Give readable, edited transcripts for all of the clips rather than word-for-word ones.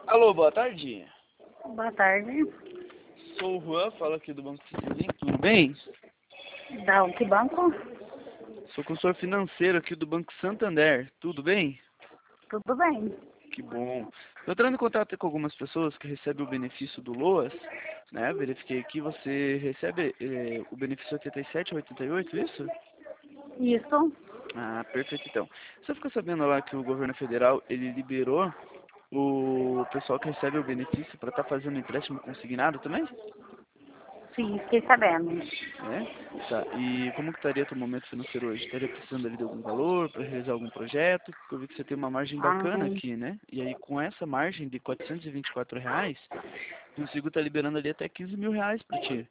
Alô, boa tarde. Boa tarde. Sou o Juan, falo aqui do Banco Citizen, tudo bem? Da que banco? Sou consultor financeiro aqui do Banco Santander, tudo bem? Tudo bem. Que bom. Estou entrando em contato com algumas pessoas que recebem o benefício do LOAS, né? Verifiquei que você recebe o benefício 87 ou 88, isso? Isso. Ah, perfeito então. Você ficou sabendo lá que o governo federal, ele liberou o pessoal que recebe o benefício para estar fazendo empréstimo consignado também? Sim, fiquei sabendo. É? Tá. E como que estaria teu momento financeiro hoje? Estaria precisando ali de algum valor para realizar algum projeto? Porque eu vi que você tem uma margem Ah, bacana aqui, né? E aí com essa margem de R$ 424, consigo estar liberando ali até R$ 15.000 para ti.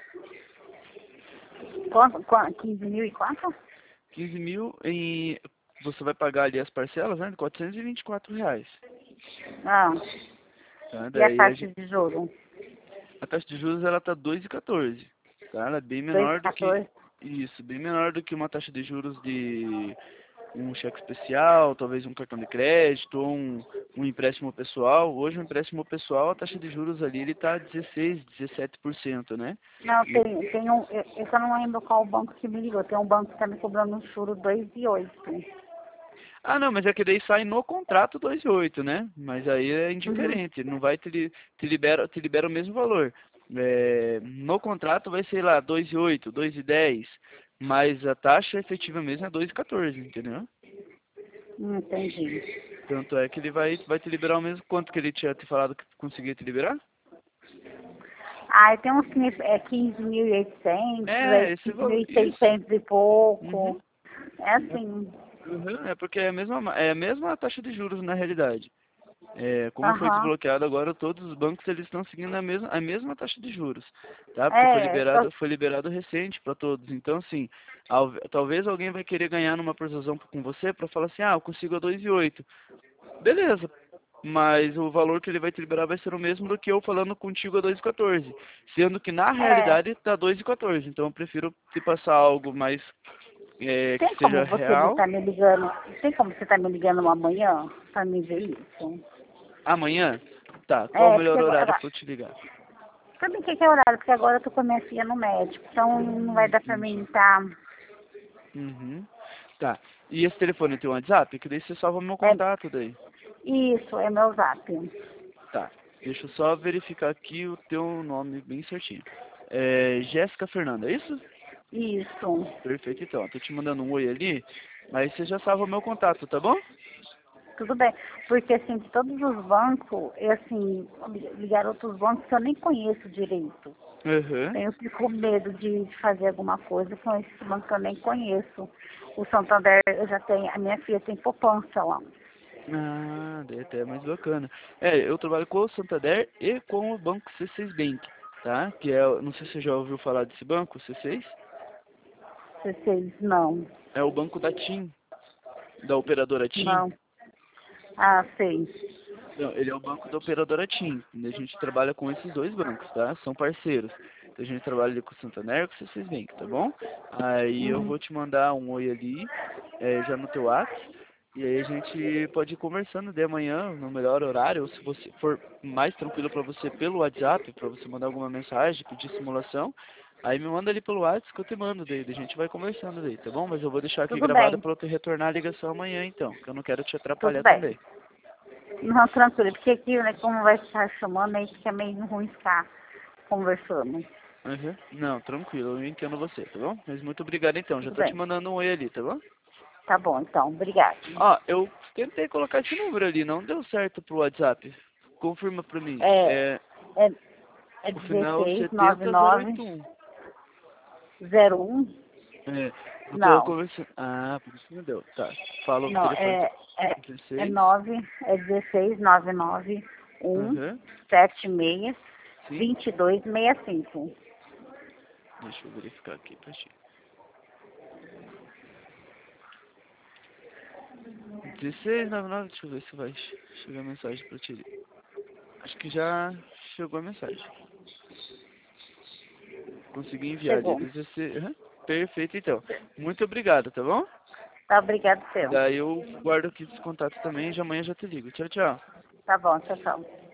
quanto? 15 mil e quanto? 15 mil em... Você vai pagar ali as parcelas, né? De R$ 424. Ah, Tá? e a Daí taxa de juros? a taxa de juros ela tá 2,14. Tá? Ela é bem menor do que 2,14? isso, bem menor do que uma taxa de juros de um cheque especial, talvez um cartão de crédito ou um empréstimo pessoal. Hoje, um empréstimo pessoal, a taxa de juros ali ele está 16, 17%, né? Não, E, tem um. Eu só não lembro qual banco que me ligou. Tem um banco que tá me cobrando um juro 2,8. não, mas é que daí sai no contrato 2,8, né? Mas aí é Uhum. indiferente, ele não vai te libera o mesmo valor. No contrato vai ser lá 2,8, 2,10, mas a taxa efetiva mesmo é 2,14, entendeu? Entendi. Tanto é que ele vai te liberar o mesmo quanto que ele tinha te falado que conseguia te liberar? Ah, tem uns 15.800, aí Esse valor, isso. 15.600 e pouco. Uhum. É assim. É porque é a mesma taxa de juros na realidade. Como foi Aham. desbloqueado agora, todos os bancos eles estão seguindo a mesma taxa de juros, tá? Porque É, foi liberado recente para todos. Então, assim, talvez alguém vai querer ganhar numa precisão com você para falar assim, eu consigo a 2,8. Beleza, mas o valor que ele vai te liberar vai ser o mesmo do que eu falando contigo a 2,14, sendo que na é. realidade está 2,14. Então, eu prefiro te passar algo mais que Tem seja como você me real. tá me ligando? Tem como você tá me ligando amanhã pra me ver isso? Amanhã? Tá, qual o É, porque melhor horário agora. para eu te ligar? Sabe o que é horário? Porque agora eu tô com a minha filha no médico. Então não vai dar pra mim Entendi. tá. Uhum. Tá. E esse telefone tem um WhatsApp? Que daí você salva meu É, contato daí. isso, é meu zap. Tá. Deixa eu só verificar aqui o teu nome bem certinho. Jéssica Fernanda, é isso? Isso. Perfeito, então. Eu tô te mandando um oi ali, mas você já salva meu contato, tá bom? Tudo bem. Porque assim, de todos os bancos, eu assim, ligaram outros bancos que eu nem conheço direito. Aham. Eu fico com medo de fazer alguma coisa com esse banco que eu nem conheço. O Santander, eu já tenho, a minha filha tem poupança lá. Daí até é mais bacana. Eu trabalho com o Santander e com o banco C6 Bank, tá? Que não sei se você já ouviu falar desse banco, C6. Vocês não. É o banco da TIM, da operadora TIM. Não. Ah, sei. Não, ele é o banco da operadora TIM. E a gente trabalha com esses dois bancos, tá? São parceiros. Então a gente trabalha ali com o Santander e com o C6 Bank, tá bom? Aí eu Uhum. vou te mandar um oi ali, já no teu WhatsApp. E aí a gente pode ir conversando de amanhã, no melhor horário, ou se você for mais tranquilo para você pelo WhatsApp, para você mandar alguma mensagem, pedir simulação, aí me manda ali pelo WhatsApp que eu te mando daí, a gente vai conversando daí, tá bom? Mas eu vou deixar aqui Tudo gravado bem, para eu te retornar a ligação amanhã então, que eu não quero te tudo atrapalhar bem. também. Não, tranquilo, porque aqui, né, como vai estar chamando, aí fica meio ruim ficar conversando. Uhum. Não, tranquilo, eu entendo você, tá bom? Mas muito obrigado então, já Tudo tô te bem. mandando um oi ali, tá bom? Tá bom, então, obrigada. Eu tentei colocar esse número ali, não deu certo pro WhatsApp. Confirma pra mim. É, é, é O final 16 99 70081. 01? É, eu tô Não, conversando. Por isso que não deu. Tá, fala o não, telefone então. é 16. 9, é 16 99 1 Uhum. 76 Sim. 22 65. Deixa eu verificar aqui pra ti. 1699, deixa eu ver se vai chegar a mensagem pra ti. Acho que já chegou a mensagem. Consegui enviar ali. Chegou. 16. Uhum. Perfeito, então. Muito obrigado, tá bom? Tá, obrigado, seu. Daí eu guardo aqui esse contato também e de amanhã já te ligo. Tchau, tchau. Tá bom, tchau, tchau.